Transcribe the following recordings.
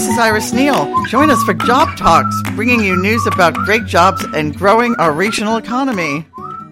this is Iris Neal. Join us for Job Talks, bringing you news about great jobs and growing our regional economy.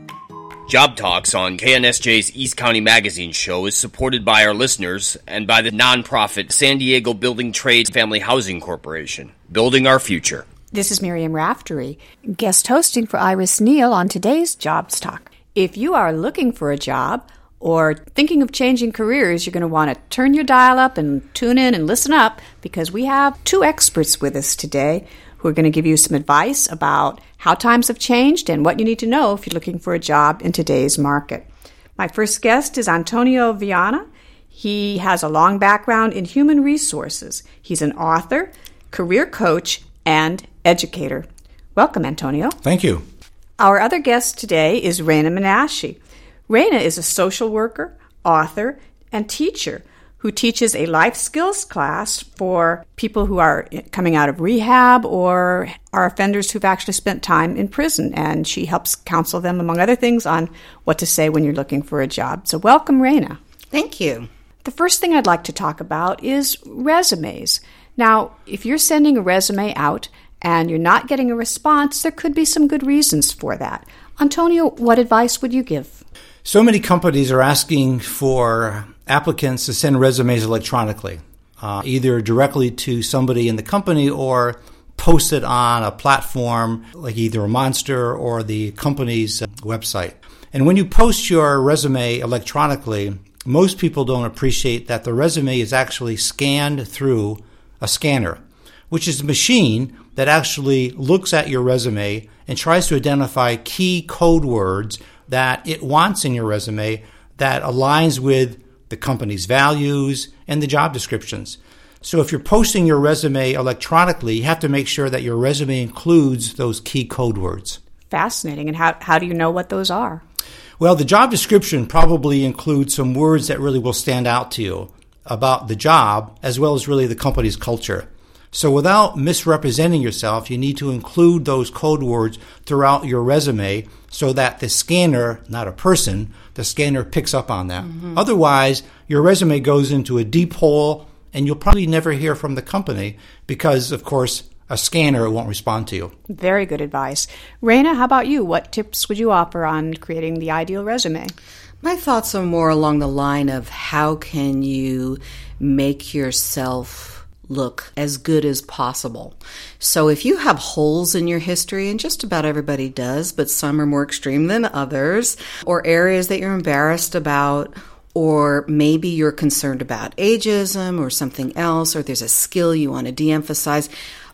Job Talks on KNSJ's East County Magazine show is supported by our listeners and by the nonprofit San Diego Building Trades Family Housing Corporation, building our future. This is Miriam Raftery, guest hosting for Iris Neal on today's Jobs Talk. If you are looking for a job or thinking of changing careers, you're going to want to turn your dial up and tune in and listen up, because we have two experts with us today who are going to give you some advice about how times have changed and what you need to know if you're looking for a job in today's market. My first guest is Antonio Viana. He has a long background in human resources. He's an author, career coach, and educator. Welcome, Antonio. Thank you. Our other guest today is Raina Menashe. Raina is a social worker, author, and teacher who teaches a life skills class for people who are coming out of rehab or are offenders who've actually spent time in prison. And she helps counsel them, among other things, on what to say when you're looking for a job. So welcome, Raina. Thank you. The first thing I'd like to talk about is resumes. Now, if you're sending a resume out and you're not getting a response, there could be some good reasons for that. Antonio, what advice would you give? So many companies are asking for applicants to send resumes electronically, either directly to somebody in the company or post it on a platform like either a Monster or the company's website. And when you post your resume electronically, most people don't appreciate that the resume is actually scanned through a scanner, which is a machine that actually looks at your resume and tries to identify key code words that it wants in your resume that aligns with the company's values and the job descriptions. So if you're posting your resume electronically, you have to make sure that your resume includes those key code words. Fascinating. And how do you know what those are? Well, the job description probably includes some words that really will stand out to you about the job, as well as really the company's culture. So without misrepresenting yourself, you need to include those code words throughout your resume so that the scanner, not a person, the scanner picks up on that. Mm-hmm. Otherwise, your resume goes into a deep hole and you'll probably never hear from the company because, of course, a scanner won't respond to you. Very good advice. Raina, how about you? What tips would you offer on creating the ideal resume? My thoughts are more along the line of how can you make yourself look as good as possible. So if you have holes in your history, and just about everybody does, but some are more extreme than others, or areas that you're embarrassed about, or maybe you're concerned about ageism or something else, or there's a skill you want to de-emphasize,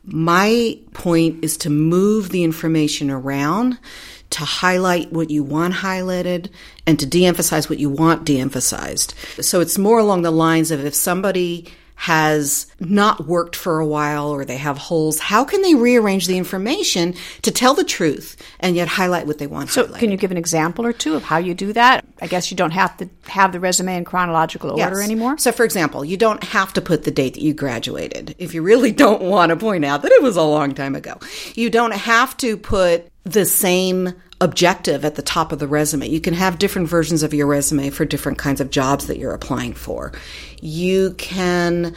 my point is to move the information around, to highlight what you want highlighted, and to de-emphasize what you want de-emphasized. So it's more along the lines of if somebody has not worked for a while or they have holes, how can they rearrange the information to tell the truth and yet highlight what they want So highlighted? Can you give an example or two of how you do that? I guess you don't have to have the resume in chronological order anymore? So, for example, you don't have to put the date that you graduated if you really don't want to point out that it was a long time ago. You don't have to put the same objective at the top of the resume. You can have different versions of your resume for different kinds of jobs that you're applying for. You can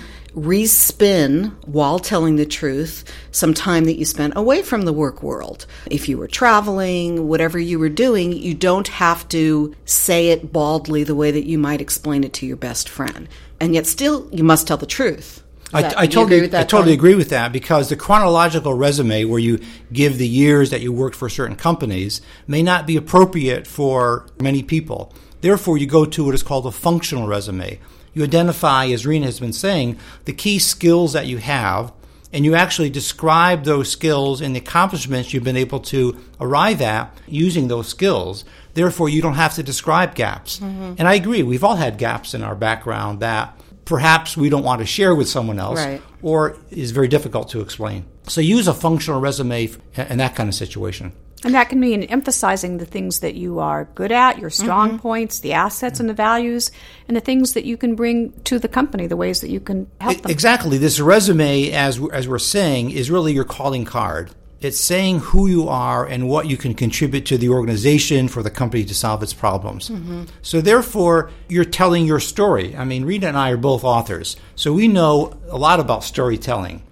respin while telling the truth some time that you spent away from the work world. If you were traveling, whatever you were doing, you don't have to say it baldly the way that you might explain it to your best friend. And yet still, you must tell the truth. I totally agree with that, because the chronological resume where you give the years that you worked for certain companies may not be appropriate for many people. Therefore, you go to what is called a functional resume. You identify, as Raina has been saying, the key skills that you have, and you actually describe those skills and the accomplishments you've been able to arrive at using those skills. Therefore, you don't have to describe gaps. Mm-hmm. And I agree, we've all had gaps in our background that perhaps we don't want to share with someone else, right, or is very difficult to explain. So use a functional resume in that kind of situation. And that can mean emphasizing the things that you are good at, your strong points, the assets and the values, and the things that you can bring to the company, the ways that you can help them. Exactly. This resume, as we're saying, is really your calling card. It's saying who you are and what you can contribute to the organization for the company to solve its problems. Mm-hmm. So therefore, you're telling your story. I mean, Rita and I are both authors, so we know a lot about storytelling.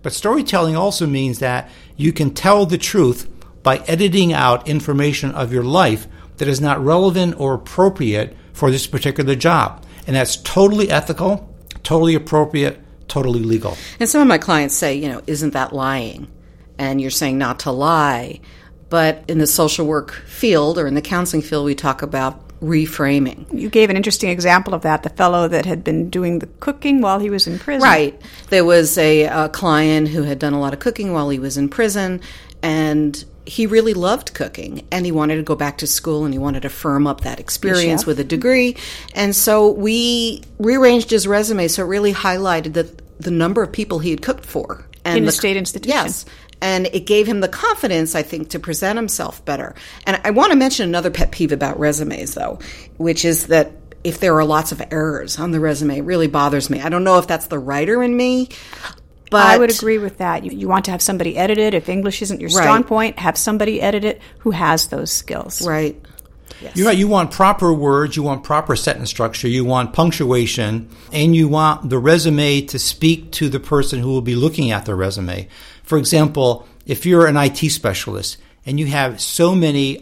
But storytelling also means that you can tell the truth by editing out information of your life that is not relevant or appropriate for this particular job. And that's totally ethical, totally appropriate, totally legal. And some of my clients say, isn't that lying? And you're saying not to lie. But in the social work field or in the counseling field, we talk about reframing. You gave an interesting example of that, the fellow that had been doing the cooking while he was in prison. Right. There was a client who had done a lot of cooking while he was in prison, and he really loved cooking, and he wanted to go back to school, and he wanted to firm up that experience with a degree. And so we rearranged his resume so it really highlighted the number of people he had cooked for. And in the state institution. Yes. And it gave him the confidence, I think, to present himself better. And I want to mention another pet peeve about resumes, though, which is that if there are lots of errors on the resume, it really bothers me. I don't know if that's the writer in me, but I would agree with that. You want to have somebody edit it. If English isn't your strong point, have somebody edit it who has those skills. Right. Yes. You're right. You want proper words, you want proper sentence structure, you want punctuation, and you want the resume to speak to the person who will be looking at the resume. For example, if you're an IT specialist and you have so many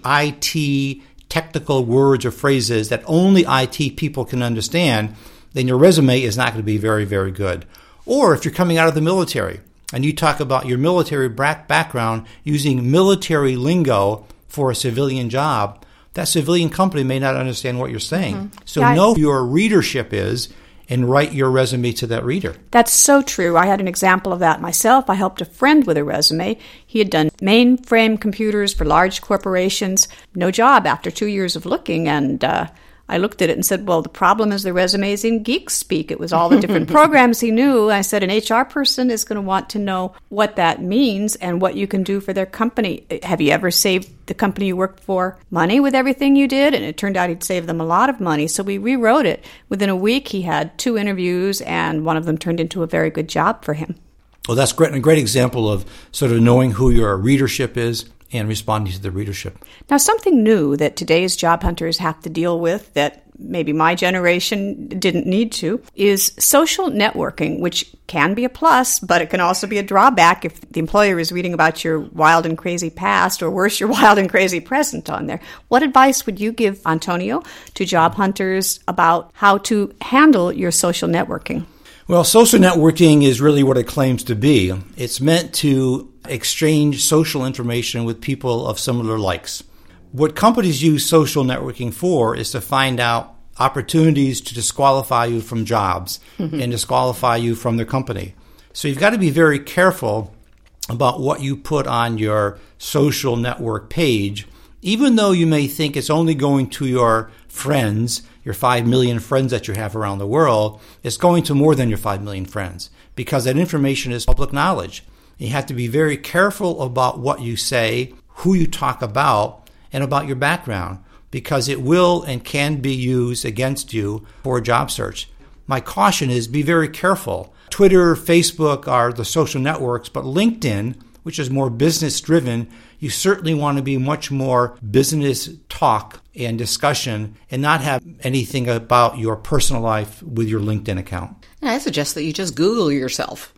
IT technical words or phrases that only IT people can understand, then your resume is not going to be very, very good. Or if you're coming out of the military and you talk about your military background using military lingo for a civilian job, that civilian company may not understand what you're saying. Mm-hmm. So know who your readership is and write your resume to that reader. That's so true. I had an example of that myself. I helped a friend with a resume. He had done mainframe computers for large corporations. No job after 2 years of looking, and I looked at it and said, well, the problem is the resume is in geek speak. It was all the different programs he knew. I said, an HR person is going to want to know what that means and what you can do for their company. Have you ever saved the company you worked for money with everything you did? And it turned out he'd saved them a lot of money. So we rewrote it. Within a week, he had 2 interviews, and one of them turned into a very good job for him. Well, that's great. And a great example of sort of knowing who your readership is and responding to the readership. Now, something new that today's job hunters have to deal with that maybe my generation didn't need to is social networking, which can be a plus, but it can also be a drawback if the employer is reading about your wild and crazy past, or worse, your wild and crazy present on there. What advice would you give, Antonio, to job hunters about how to handle your social networking? Well, social networking is really what it claims to be. It's meant to exchange social information with people of similar likes. What companies use social networking for is to find out opportunities to disqualify you from jobs and disqualify you from their company. So you've got to be very careful about what you put on your social network page, even though you may think it's only going to your friends, your 5 million friends that you have around the world. It's going to more than your 5 million friends because that information is public knowledge. You have to be very careful about what you say, who you talk about, and about your background, because it will and can be used against you for a job search. My caution is be very careful. Twitter, Facebook are the social networks, but LinkedIn, which is more business-driven, you certainly want to be much more business talk and discussion and not have anything about your personal life with your LinkedIn account. I suggest that you just Google yourself.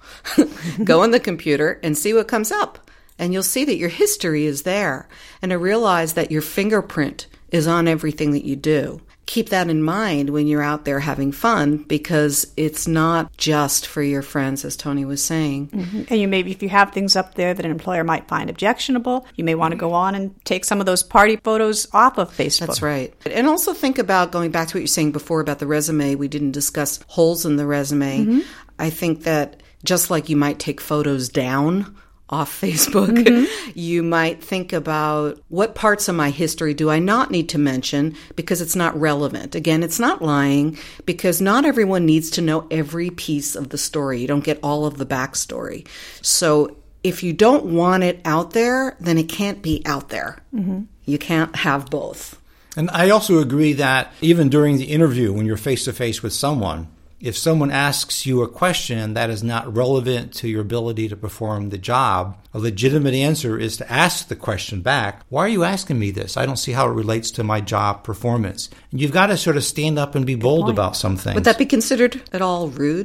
Go on the computer and see what comes up. And you'll see that your history is there. And to realize that your fingerprint is on everything that you do. Keep that in mind when you're out there having fun, because it's not just for your friends, as Tony was saying. Mm-hmm. And you maybe, if you have things up there that an employer might find objectionable, you may want to go on and take some of those party photos off of Facebook. That's right. And also think about, going back to what you're saying before about the resume, we didn't discuss holes in the resume. Mm-hmm. I think that just like you might take photos down off Facebook, you might think about what parts of my history do I not need to mention because it's not relevant. Again, it's not lying, because not everyone needs to know every piece of the story. You don't get all of the backstory. So if you don't want it out there, then it can't be out there. Mm-hmm. You can't have both. And I also agree that even during the interview, when you're face-to-face with someone, if someone asks you a question that is not relevant to your ability to perform the job, a legitimate answer is to ask the question back, why are you asking me this? I don't see how it relates to my job performance. And you've got to sort of stand up and be bold about some things. Would that be considered at all rude?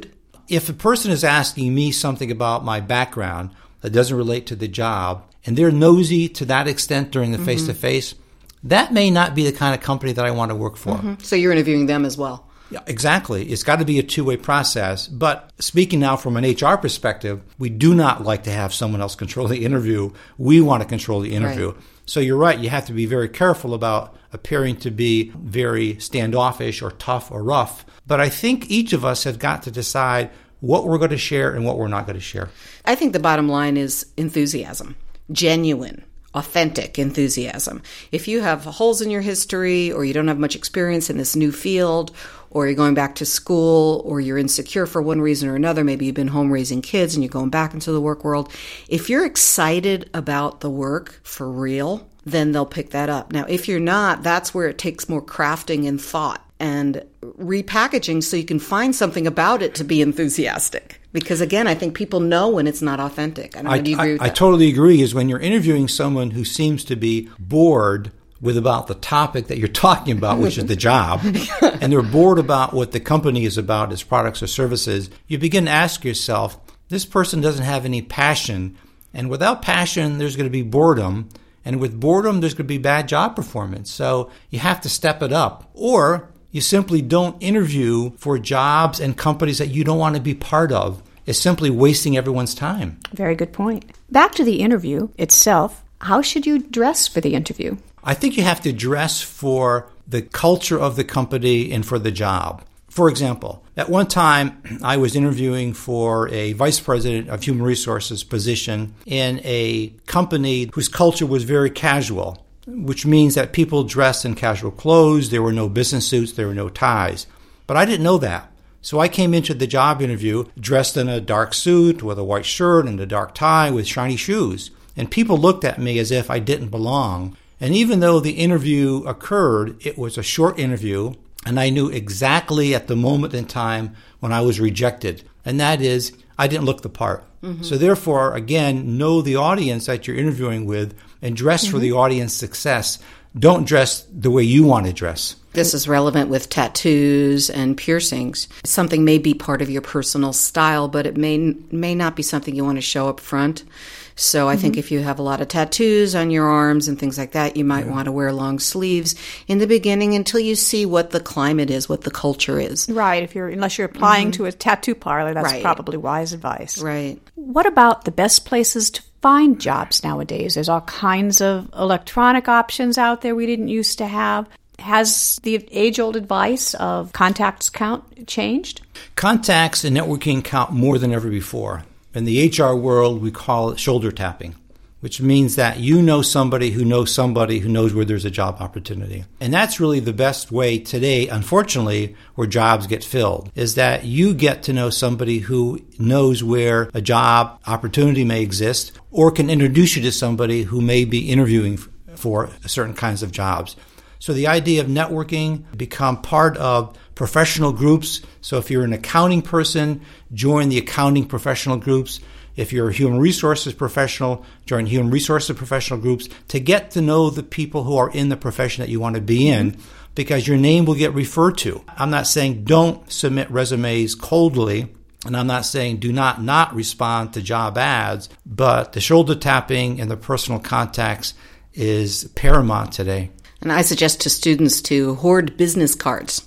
if a person is asking me something about my background that doesn't relate to the job, and they're nosy to that extent during the face-to-face, that may not be the kind of company that I want to work for. So you're interviewing them as well. Yeah, exactly. It's got to be a two-way process. But speaking now from an HR perspective, we do not like to have someone else control the interview. We want to control the interview. Right. So you're right. You have to be very careful about appearing to be very standoffish or tough or rough. But I think each of us have got to decide what we're going to share and what we're not going to share. I think the bottom line is enthusiasm, genuine, authentic enthusiasm. If you have holes in your history, or you don't have much experience in this new field, or you're going back to school, or you're insecure for one reason or another, maybe you've been home raising kids and you're going back into the work world, if you're excited about the work for real, then they'll pick that up. Now, if you're not, that's where it takes more crafting and thought and repackaging so you can find something about it to be enthusiastic. Because again, I think people know when it's not authentic. I don't know, do you agree with that? I totally agree, is when you're interviewing someone who seems to be bored with about the topic that you're talking about, which is the job, and they're bored about what the company is about, its products or services, you begin to ask yourself, this person doesn't have any passion. And without passion, there's going to be boredom. And with boredom, there's going to be bad job performance. So you have to step it up. Or you simply don't interview for jobs and companies that you don't want to be part of. It's simply wasting everyone's time. Very good point. Back to the interview itself, how should you dress for the interview? I think you have to dress for the culture of the company and for the job. For example, at one time, I was interviewing for a vice president of human resources position in a company whose culture was very casual, which means that people dressed in casual clothes. There were no business suits. There were no ties. But I didn't know that. So I came into the job interview dressed in a dark suit with a white shirt and a dark tie with shiny shoes. And people looked at me as if I didn't belong. And even though the interview occurred, it was a short interview, and I knew exactly at the moment in time when I was rejected. And that is, I didn't look the part. So therefore, again, know the audience that you're interviewing with and dress for the audience success. Don't dress the way you want to dress. This is relevant with tattoos and piercings. Something may be part of your personal style, but it may not be something you want to show up front. So I think if you have a lot of tattoos on your arms and things like that, you might want to wear long sleeves in the beginning until you see what the climate is, what the culture is. Right. Unless you're applying to a tattoo parlor, that's probably wise advice. Right. What about the best places to find jobs nowadays? There's all kinds of electronic options out there we didn't used to have. Has the age-old advice of contacts count changed? Contacts and networking count more than ever before. In the HR world, we call it shoulder tapping, which means that you know somebody who knows where there's a job opportunity. And that's really the best way today, unfortunately, where jobs get filled, is that you get to know somebody who knows where a job opportunity may exist or can introduce you to somebody who may be interviewing for certain kinds of jobs. So the idea of networking become part of professional groups. So if you're an accounting person, join the accounting professional groups. If you're a human resources professional, join human resources professional groups to get to know the people who are in the profession that you want to be in, because your name will get referred to. I'm not saying don't submit resumes coldly, and I'm not saying do not respond to job ads, but the shoulder tapping and the personal contacts is paramount today. And I suggest to students to hoard business cards.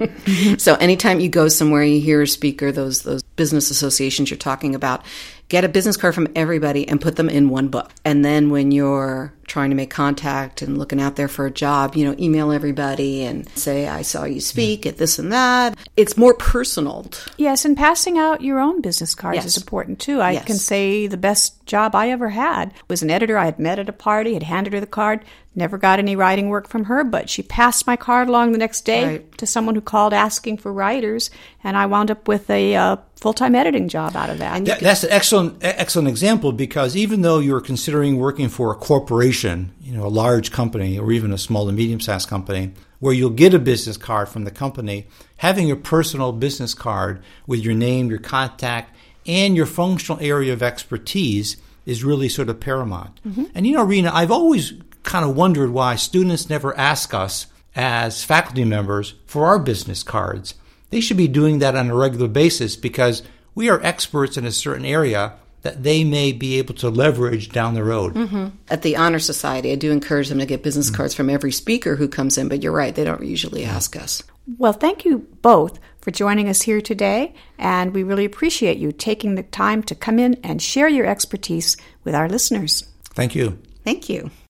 So anytime you go somewhere, you hear a speaker, those business associations you're talking about, get a business card from everybody and put them in one book. And then when you're trying to make contact and looking out there for a job, email everybody and say, I saw you speak at this and that. It's more personal. Yes, and passing out your own business cards is important too. I can say the best job I ever had was an editor I had met at a party, had handed her the card, never got any writing work from her, but she passed my card along the next day to someone who called asking for writers, and I wound up with a full-time editing job out of that. That's an excellent example, because even though you're considering working for a corporation, a large company or even a small and medium-sized company, where you'll get a business card from the company, having a personal business card with your name, your contact, and your functional area of expertise is really sort of paramount. And Rena, I've always kind of wondered why students never ask us as faculty members for our business cards. They should be doing that on a regular basis, because we are experts in a certain area that they may be able to leverage down the road. Mm-hmm. At the Honor Society, I do encourage them to get business cards from every speaker who comes in, but you're right, they don't usually ask us. Well, thank you both for joining us here today, and we really appreciate you taking the time to come in and share your expertise with our listeners. Thank you. Thank you.